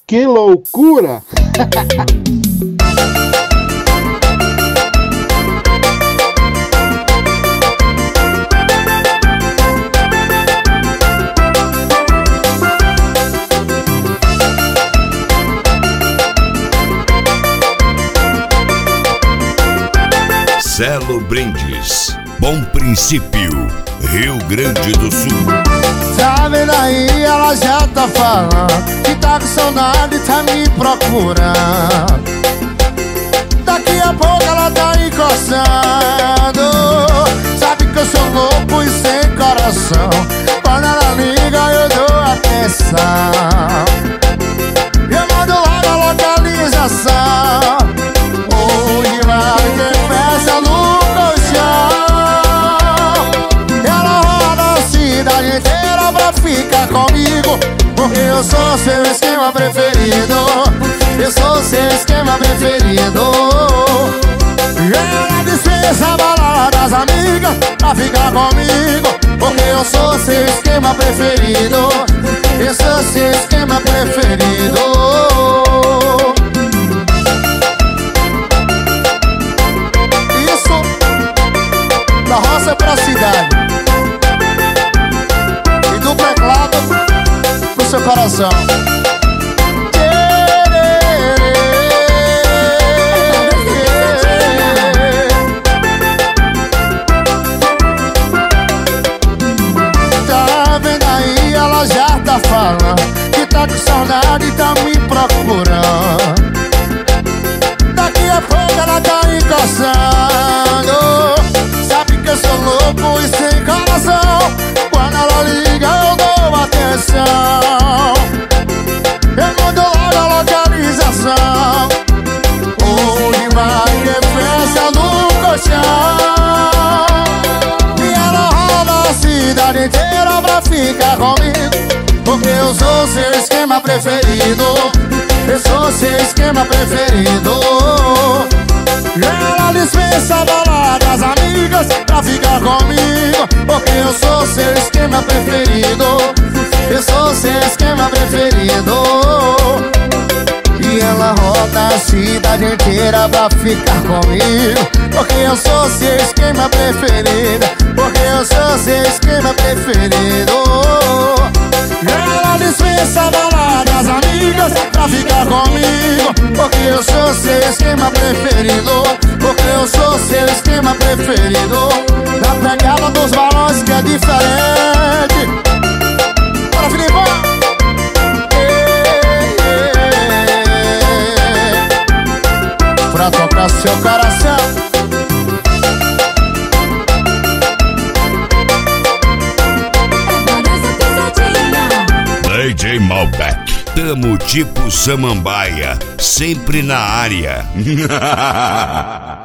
Que loucura! Celo Brindes, Bom Princípio, Rio Grande do Sul. Tá vendo aí, ela já tá falando que tá com saudade, tá me procurando. Daqui a pouco ela tá encostando. Sabe que eu sou louco e sem coração. Quando ela liga eu dou atenção. Eu mando logo a localização. Onde vai ter festa no colchão. Ela roda a cidade inteira pra ficar comigo, porque eu sou seu esquema preferido. Eu sou seu esquema preferido. Ela dispensa a balada das amigas pra ficar comigo, porque eu sou seu esquema preferido. Eu sou seu esquema preferido. Da roça pra cidade e do teclado pro seu coração. Tá vendo aí, ela já tá falando que tá com saudade e tá me procurando. Daqui a pouco ela tá encostando. Sabe que eu sou louco e sem coração. Quando ela liga eu dou atenção. Eu mando logo a localização. Onde vai ter festa no colchão. E ela roda a cidade inteira pra ficar comigo, porque eu sou seu esquema preferido. Eu sou seu esquema preferido. Ela dispensa a balada das amigas pra ficar comigo, porque eu sou seu esquema preferido. Eu sou seu esquema preferido. E ela roda a cidade inteira pra ficar comigo, porque eu sou seu esquema preferido. Porque eu sou seu esquema preferido. Ela dispensa a balada das amigas pra ficar comigo, porque eu sou seu esquema preferido. Porque eu sou seu esquema preferido. Na pegada dos balões que é diferente. Bora, Filipão! Pra tocar seu coração. DJ Malbec, tamo tipo Samambaia, sempre na área.